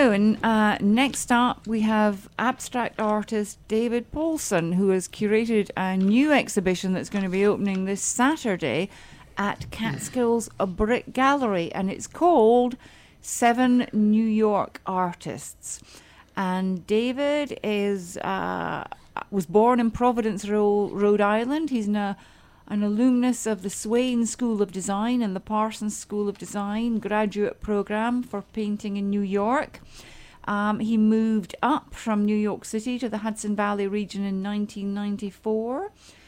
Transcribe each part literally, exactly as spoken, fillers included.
So, and uh, next up, we have abstract artist David Paulson, who has curated a new exhibition that's going to be opening this Saturday at Catskills a Brick Gallery, and it's called Seven New York Artists. And David is uh, was born in Providence, Ro- Rhode Island. He's an, an alumnus of the Swain School of Design and the Parsons School of Design graduate program for painting in New York. Um, he moved up from New York City to the Hudson Valley region in nineteen ninety-four.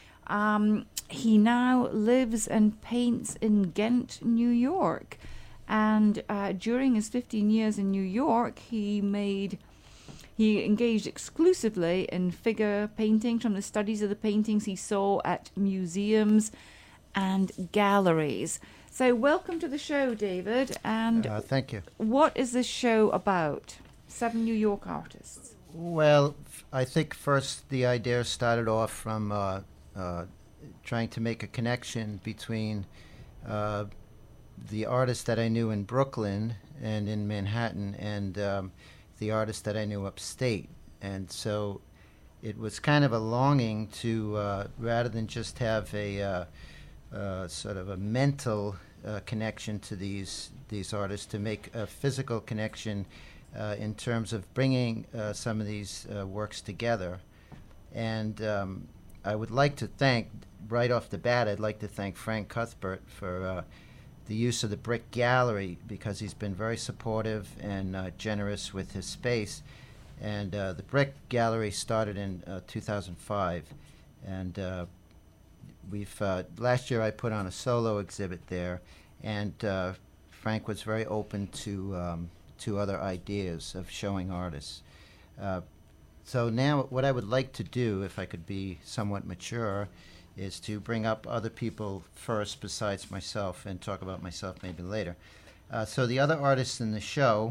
Um, he now lives and paints in Ghent, New York. And uh, during his fifteen years in New York, he made... He engaged exclusively in figure painting from the studies of the paintings he saw at museums and galleries. So welcome to the show, David. And uh, thank you. What is this show about? Seven New York Artists. Well, f- I think first the idea started off from uh, uh, trying to make a connection between uh, the artists that I knew in Brooklyn and in Manhattan and um, the artists that I knew upstate. And so it was kind of a longing to, uh, rather than just have a uh, uh, sort of a mental uh, connection to these these artists, to make a physical connection uh, in terms of bringing uh, some of these uh, works together. And um, I would like to thank, right off the bat, I'd like to thank Frank Cuthbert for uh, the use of the Brick Gallery, because he's been very supportive and uh, generous with his space. And uh, the Brick Gallery started in uh, two thousand five, and uh, we've uh, last year I put on a solo exhibit there, and uh, Frank was very open to um, to other ideas of showing artists. Uh, so now what I would like to do, if I could be somewhat mature, is to bring up other people first besides myself and talk about myself maybe later. Uh, so the other artists in the show,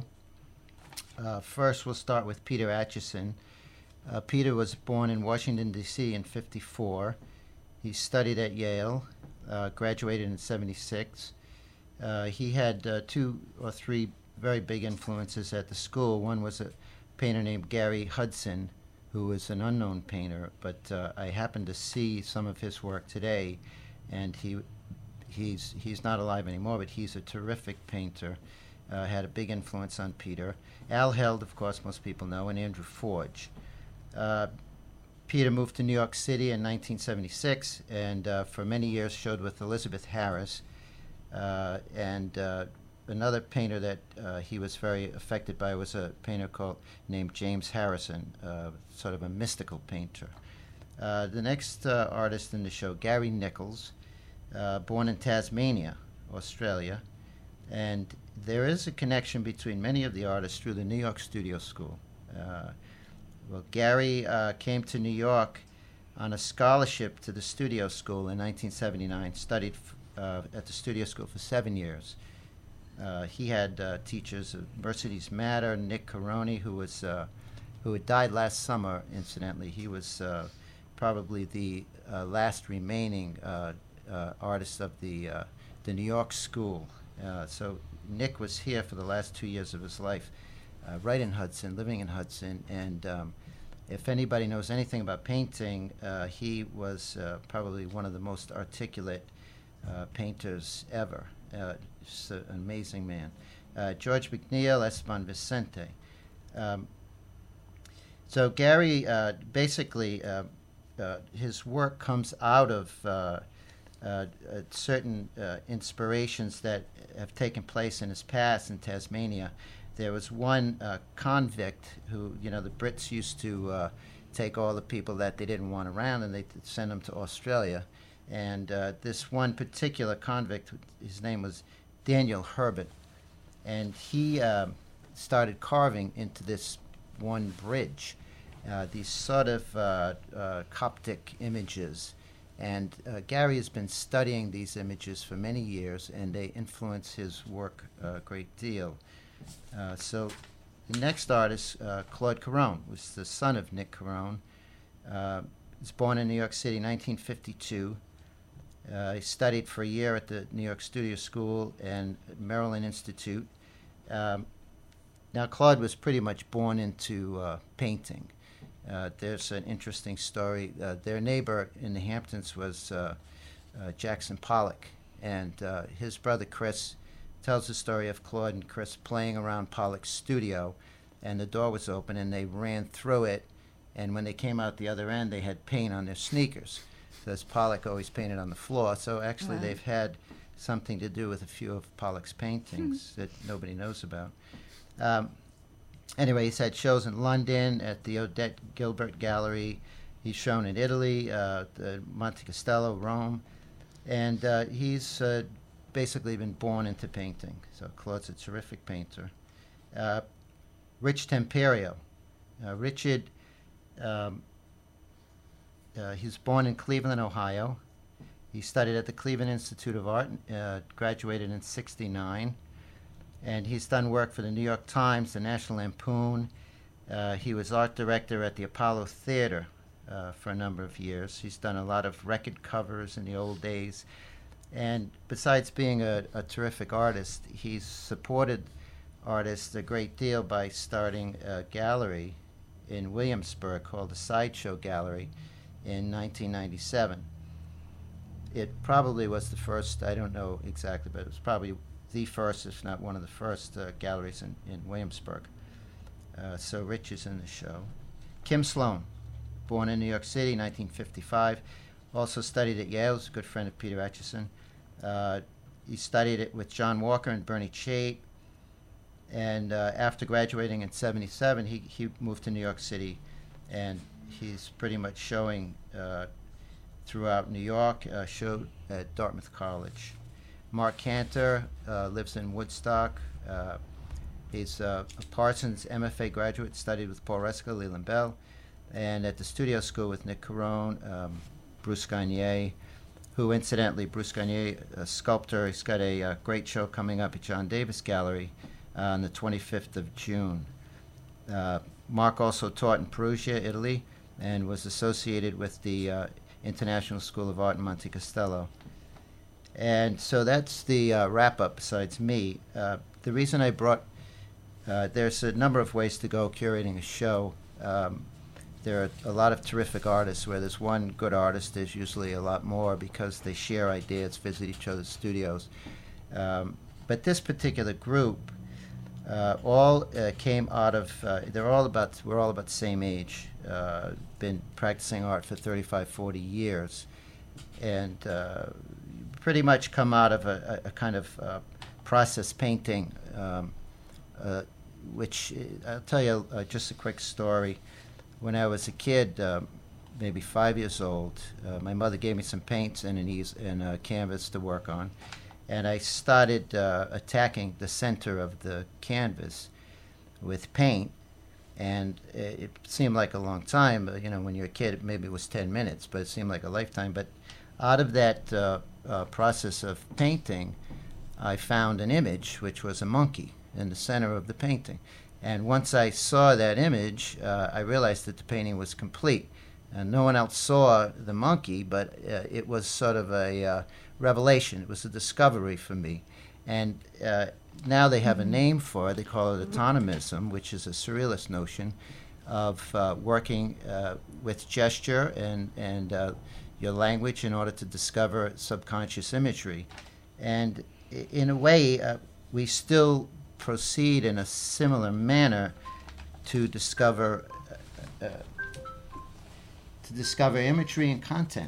uh, first we'll start with Peter Acheson. Uh, Peter was born in Washington, D C in fifty-four. He studied at Yale, uh, graduated in seventy-six. Uh, he had uh, two or three very big influences at the school. One was a painter named Gary Hudson, who is an unknown painter, but uh, I happened to see some of his work today, and he he's he's not alive anymore, but he's a terrific painter, uh, had a big influence on Peter. Al Held, of course, most people know, and Andrew Forge. Uh, Peter moved to New York City in nineteen seventy-six, and uh, for many years showed with Elizabeth Harris, uh, and uh, another painter that uh, he was very affected by was a painter called named James Harrison, uh, sort of a mystical painter. Uh, the next uh, artist in the show, Gary Nichols, uh, born in Tasmania, Australia, and there is a connection between many of the artists through the New York Studio School. Uh, well, Gary uh, came to New York on a scholarship to the Studio School in nineteen seventy-nine, studied f- uh, at the Studio School for seven years. Uh, he had uh, teachers, uh, Mercedes Matter, Nick Caroni, who was uh, who had died last summer. Incidentally, he was uh, probably the uh, last remaining uh, uh, artist of the uh, the New York School. Uh, so Nick was here for the last two years of his life, uh, right in Hudson, living in Hudson. And um, if anybody knows anything about painting, uh, he was uh, probably one of the most articulate uh, painters ever. Uh, just a, an amazing man. Uh, George McNeil, Esteban Vicente. Um, so Gary, uh, basically, uh, uh, his work comes out of uh, uh, uh, certain uh, inspirations that have taken place in his past in Tasmania. There was one uh, convict who, you know, the Brits used to uh, take all the people that they didn't want around and they send them to Australia. And uh, this one particular convict, his name was Daniel Herbert, and he uh, started carving into this one bridge uh, these sort of uh, uh, Coptic images. And uh, Gary has been studying these images for many years, and they influence his work a great deal. Uh, so the next artist, uh, Claude Caron, was the son of Nick Caron. Uh, was born in New York City in nineteen fifty-two. Uh, he studied for a year at the New York Studio School and Maryland Institute. Um, now, Claude was pretty much born into uh, painting. Uh, there's an interesting story. Uh, their neighbor in the Hamptons was uh, uh, Jackson Pollock, and uh, his brother Chris tells the story of Claude and Chris playing around Pollock's studio, and the door was open, and they ran through it, and when they came out the other end, they had paint on their sneakers. So as Pollock always painted on the floor, so actually Wow. they've had something to do with a few of Pollock's paintings that nobody knows about. Um, Anyway, he's had shows in London at the Odette Gilbert Gallery. He's shown in Italy, uh, the Monte Castello, Rome. And uh, he's uh, basically been born into painting. So Claude's a terrific painter. Uh, Rich Temperio. Uh, Richard, um, uh, he was born in Cleveland, Ohio. He studied at the Cleveland Institute of Art, uh, graduated in sixty-nine. And he's done work for the New York Times, the National Lampoon. Uh, he was art director at the Apollo Theater uh, for a number of years. He's done a lot of record covers in the old days. And besides being a, a terrific artist, he's supported artists a great deal by starting a gallery in Williamsburg called the Sideshow Gallery in nineteen ninety-seven. It probably was the first, I don't know exactly, but it was probably the first, if not one of the first, uh, galleries in, in Williamsburg. Uh, so Rich is in the show. Kim Sloan, born in New York City, nineteen fifty-five, also studied at Yale, is a good friend of Peter Atchison. Uh, he studied it with John Walker and Bernie Chait, and uh, after graduating in seventy-seven, he, he moved to New York City, and he's pretty much showing uh, throughout New York, uh, showed at Dartmouth College. Mark Cantor uh, lives in Woodstock. Uh, he's uh, a Parsons M F A graduate, studied with Paul Reska, Leland Bell, and at the studio school with Nick Carone, um, Bruce Gagne, who incidentally, Bruce Gagne, a sculptor, he's got a, uh great show coming up at John Davis Gallery uh, on the twenty-fifth of June. Uh, Mark also taught in Perugia, Italy, and was associated with the uh, International School of Art in Monte Castello. And so that's the uh, wrap-up besides me. Uh, the reason I brought, uh, there's a number of ways to go curating a show. Um, there are a lot of terrific artists. Where there's one good artist, there's usually a lot more because they share ideas, visit each other's studios. Um, but this particular group, uh, all uh, came out of, uh, they're all about, we're all about the same age, uh, been practicing art for thirty-five, forty years. And uh, pretty much come out of a, a, a kind of uh, process painting, um, uh, which uh, I'll tell you uh, just a quick story. When I was a kid, uh, maybe five years old, uh, my mother gave me some paints and an eas- and a canvas to work on, and I started uh, attacking the center of the canvas with paint. And it, it seemed like a long time. You know, when you're a kid, maybe it was ten minutes, but it seemed like a lifetime. But out of that uh, uh, process of painting, I found an image, which was a monkey in the center of the painting. And once I saw that image, uh, I realized that the painting was complete. And no one else saw the monkey, but uh, it was sort of a uh, revelation. It was a discovery for me. And uh, now they have a name for it. They call it autonomism, which is a surrealist notion of uh, working uh, with gesture and, and uh, your language in order to discover subconscious imagery. And i- in a way, uh, we still proceed in a similar manner to discover uh, uh, to discover imagery and content.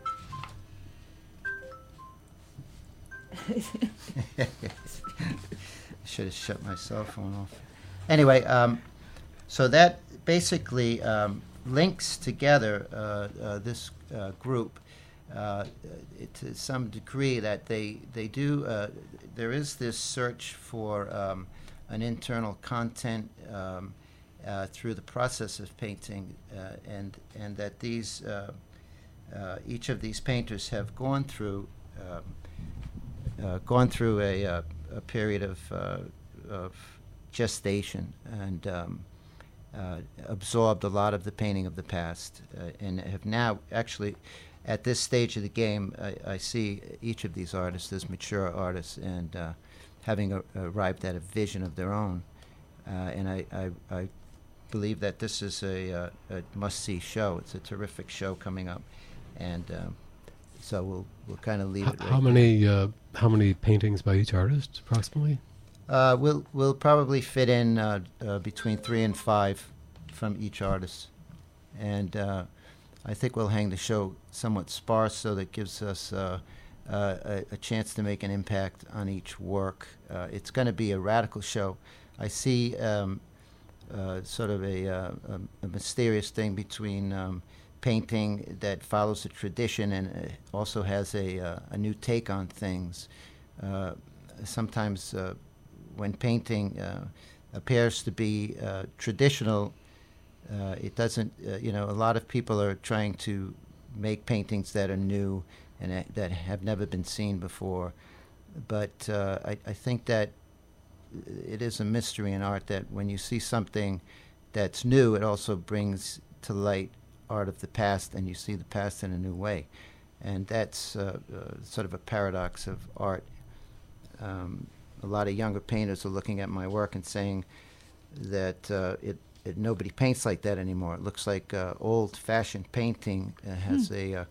I should have shut my cell phone off. Anyway, um, so that basically um, links together uh, uh, this uh, group uh, to some degree that they they do. Uh, there is this search for um, an internal content um, uh, through the process of painting, uh, and and that these uh, uh, each of these painters have gone through. Um, Uh, gone through a, uh, a period of, uh, of gestation and um, uh, absorbed a lot of the painting of the past, uh, and have now actually, at this stage of the game, I, I see each of these artists as mature artists and uh, having a, arrived at a vision of their own uh, and I, I, I believe that this is a, uh, a must-see show. It's a terrific show coming up, and um, so we'll we'll kind of leave H- it. Right how many uh, how many paintings by each artist approximately? Uh, we'll we'll probably fit in uh, uh, between three and five from each artist, and uh, I think we'll hang the show somewhat sparse, so that gives us uh, uh, a, a chance to make an impact on each work. Uh, it's going to be a radical show. I see um, uh, sort of a, uh, a, a mysterious thing between um, painting that follows a tradition and uh, also has a, uh, a new take on things. Uh, sometimes uh, when painting uh, appears to be uh, traditional, uh, it doesn't, uh, you know, a lot of people are trying to make paintings that are new and uh, that have never been seen before. But uh, I, I think that it is a mystery in art that when you see something that's new, it also brings to light art of the past, and you see the past in a new way. And that's uh, uh, sort of a paradox of art. Um, a lot of younger painters are looking at my work and saying that uh, it, it nobody paints like that anymore. It looks like uh, old-fashioned painting. It has hmm. a, uh,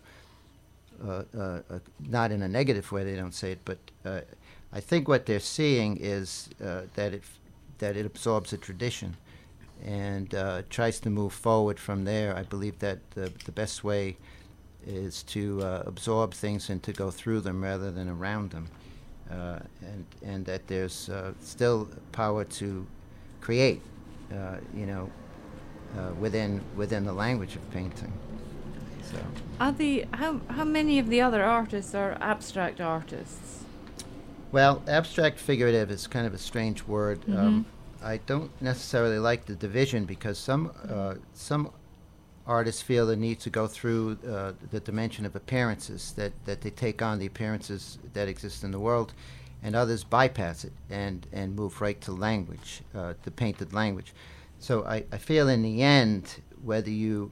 uh, uh, uh, not in a negative way, they don't say it, but uh, I think what they're seeing is uh, that it that it absorbs a tradition and uh, tries to move forward from there. I believe that the, the best way is to uh, absorb things and to go through them rather than around them, uh, and and that there's uh, still power to create, uh, you know, uh, within within the language of painting. So, are the how how many of the other artists are abstract artists? Well, abstract figurative is kind of a strange word. Mm-hmm. Um, I don't necessarily like the division because some uh, some artists feel the need to go through uh, the dimension of appearances, that, that they take on the appearances that exist in the world, and others bypass it and, and move right to language, uh, the painted language. So I, I feel in the end, whether you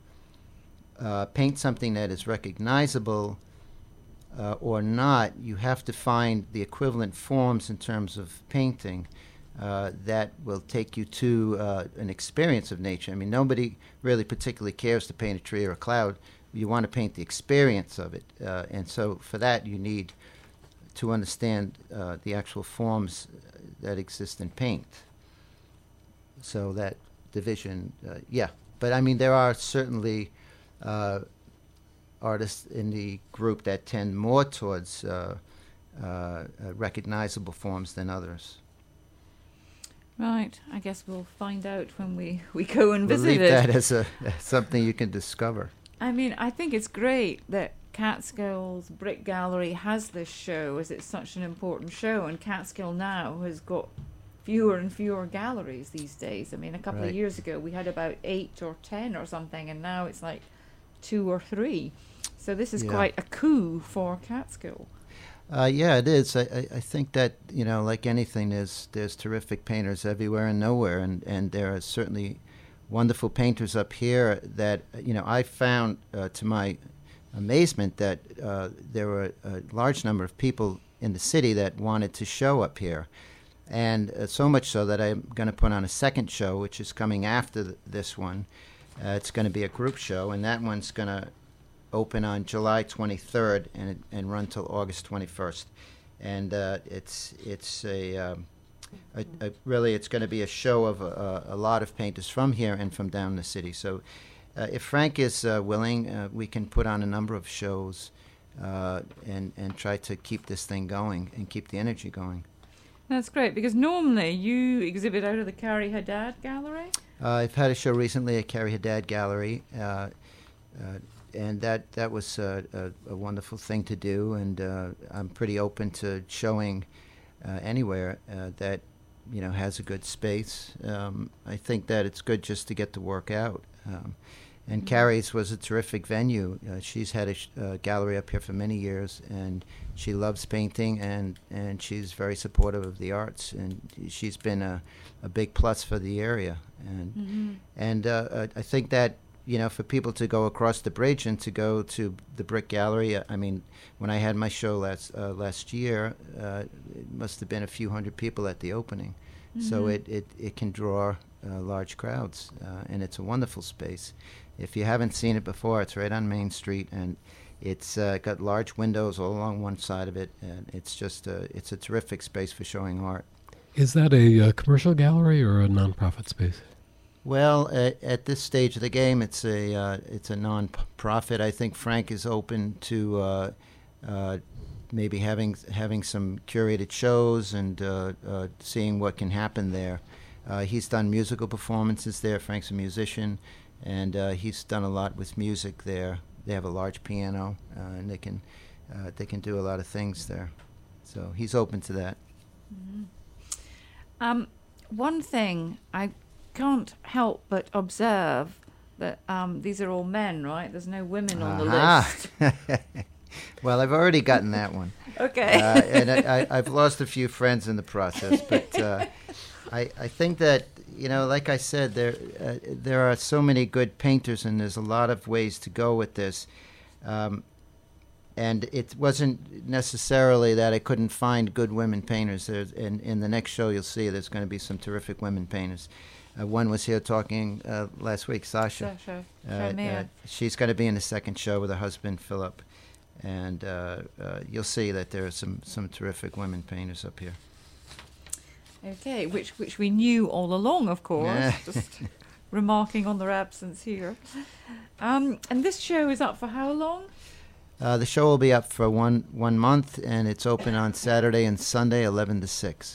uh, paint something that is recognizable Uh, or not, you have to find the equivalent forms in terms of painting uh, that will take you to uh, an experience of nature. I mean, nobody really particularly cares to paint a tree or a cloud. You want to paint the experience of it. Uh, and so for that, you need to understand uh, the actual forms that exist in paint. So that division, uh, yeah. But, I mean, there are certainly Uh, artists in the group that tend more towards uh, uh, uh, recognizable forms than others. Right. I guess we'll find out when we, we go and we'll visit leave it. that as a as something you can discover. I mean, I think it's great that Catskills Brick Gallery has this show, as it's such an important show, and Catskill now has got fewer and fewer galleries these days. I mean, a couple right. of years ago we had about eight or ten or something, and now it's like two or three. So this is yeah. quite a coup for Catskill. Uh, yeah, it is. I, I, I think that, you know, like anything, there's there's terrific painters everywhere and nowhere, and, and there are certainly wonderful painters up here that, you know, I found, uh, to my amazement, that uh, there were a large number of people in the city that wanted to show up here. And uh, so much so that I'm going to put on a second show, which is coming after th- this one. Uh, it's going to be a group show, and that one's going to open on July twenty-third and and run till August twenty-first, and uh, it's it's a, um, a, a really it's going to be a show of a, a lot of painters from here and from down the city. So, uh, if Frank is uh, willing, uh, we can put on a number of shows uh, and and try to keep this thing going and keep the energy going. That's great, because normally you exhibit out of the Carrie Haddad Gallery. Uh, I've had a show recently at Carrie Haddad Gallery. Uh, uh, And that, that was uh, a, a wonderful thing to do, and uh, I'm pretty open to showing uh, anywhere uh, that, you know, has a good space. Um, I think that it's good just to get the work out. Um, and mm-hmm. Carrie's was a terrific venue. Uh, she's had a sh- uh, gallery up here for many years, and she loves painting, and, and she's very supportive of the arts, and she's been a, a big plus for the area. And mm-hmm. and uh, I think that, you know, for people to go across the bridge and to go to the Brick Gallery. I mean, when I had my show last uh, last year, uh, it must have been a few hundred people at the opening, So it, it, it can draw uh, large crowds, uh, and it's a wonderful space. If you haven't seen it before, it's right on Main Street, and it's uh, got large windows all along one side of it, and it's just a, it's a terrific space for showing art. Is that a uh, commercial gallery or a nonprofit space? Well, uh, at this stage of the game, it's a uh, it's a non-profit. I think Frank is open to uh, uh, maybe having having some curated shows and uh, uh, seeing what can happen there. Uh, he's done musical performances there. Frank's a musician, and uh, he's done a lot with music there. They have a large piano, uh, and they can uh, they can do a lot of things there. So he's open to that. Mm-hmm. Um, one thing I can't help but observe that um, these are all men, right? There's no women on the list. Well, I've already gotten that one. Okay. uh, and I, I, I've lost a few friends in the process, but uh, I, I think that, you know, like I said, there uh, there are so many good painters, and there's a lot of ways to go with this. Um, and it wasn't necessarily that I couldn't find good women painters. There's, in, in the next show, you'll see there's going to be some terrific women painters. Uh, one was here talking uh, last week, Sasha. Sasha. Uh, uh, she's going to be in the second show with her husband, Philip. And uh, uh, you'll see that there are some, some terrific women painters up here. Okay, which which we knew all along, of course. Yeah. Just remarking on their absence here. Um, and this show is up for how long? Uh, the show will be up for one one month, and it's open on Saturday and Sunday, eleven to six.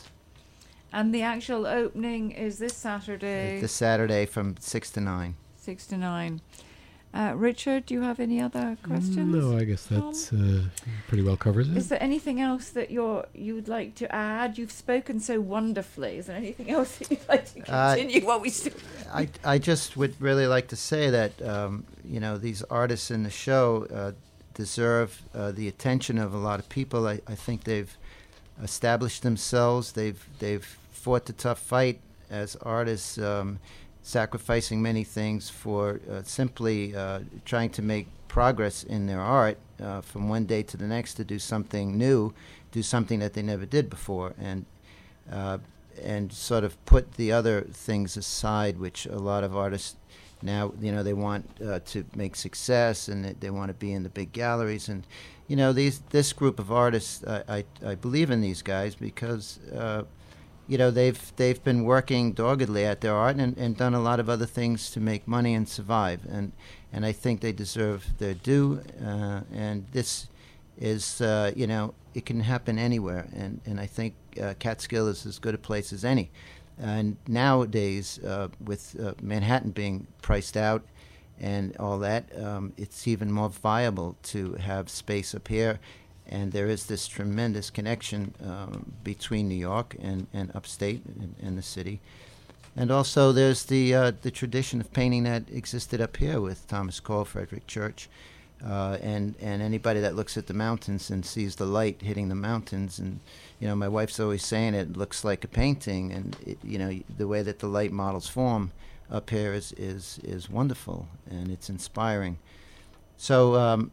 And the actual opening is this Saturday? This Saturday from six to nine. six to nine. Uh, Richard, do you have any other questions? No, I guess that's uh, pretty well covers it. Is there anything else that you're you'd like to add? You've spoken so wonderfully. Is there anything else that you'd like to continue uh, while we still? I I just would really like to say that um, you know, these artists in the show uh, deserve uh, the attention of a lot of people. I, I think they've established themselves. They've they've fought the tough fight as artists. Um, sacrificing many things for uh, simply uh, trying to make progress in their art uh, from one day to the next, to do something new, do something that they never did before, and uh, and sort of put the other things aside, which a lot of artists now, you know, they want uh, to make success, and they, they want to be in the big galleries. And, you know, these this group of artists, uh, I, I believe in these guys because uh, you know, they've they've been working doggedly at their art and, and done a lot of other things to make money and survive, and and I think they deserve their due. Uh, and this is, uh, you know, it can happen anywhere, and and I think uh, Catskill is as good a place as any. And nowadays, uh, with uh, Manhattan being priced out and all that, um, it's even more viable to have space up here. And there is this tremendous connection um, between New York and, and upstate and, and the city. And also there's the uh, the tradition of painting that existed up here with Thomas Cole, Frederick Church, uh, and, and anybody that looks at the mountains and sees the light hitting the mountains. And, you know, my wife's always saying it looks like a painting. And, it, you know, the way that the light models form up here is, is, is wonderful, and it's inspiring. So... Um,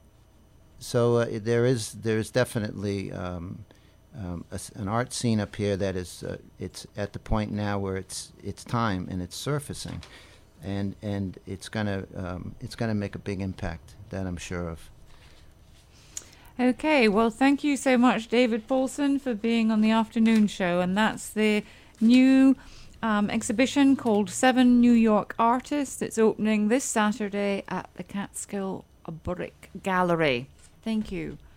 So uh, there is there is definitely um, um, a, an art scene up here that is uh, it's at the point now where it's it's time and it's surfacing, and and it's gonna um, it's gonna make a big impact, that I'm sure of. Okay, well, thank you so much, David Paulson, for being on the afternoon show, and that's the new um, exhibition called Seven New York Artists. It's opening this Saturday at the Catskill Brick Gallery. Thank you.